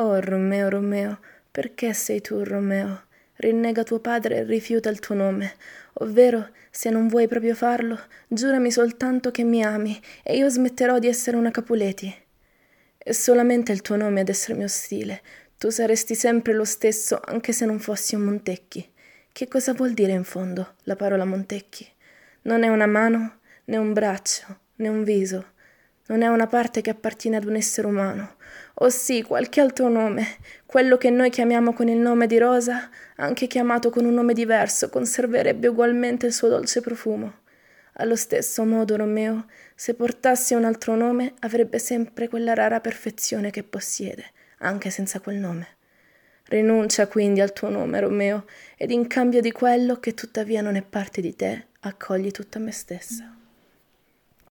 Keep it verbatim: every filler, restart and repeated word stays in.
Oh Romeo, Romeo, perché sei tu Romeo? Rinnega tuo padre e rifiuta il tuo nome, ovvero, se non vuoi proprio farlo, giurami soltanto che mi ami e io smetterò di essere una Capuleti. È solamente il tuo nome ad essermi ostile. Tu saresti sempre lo stesso anche se non fossi un Montecchi. Che cosa vuol dire in fondo la parola Montecchi? Non è una mano, né un braccio, né un viso. Non è una parte che appartiene ad un essere umano. O sì, qualche altro nome, quello che noi chiamiamo con il nome di rosa, anche chiamato con un nome diverso, conserverebbe ugualmente il suo dolce profumo. Allo stesso modo, Romeo, se portasse un altro nome, avrebbe sempre quella rara perfezione che possiede, anche senza quel nome. Rinuncia quindi al tuo nome, Romeo, ed in cambio di quello che tuttavia non è parte di te, accogli tutta me stessa.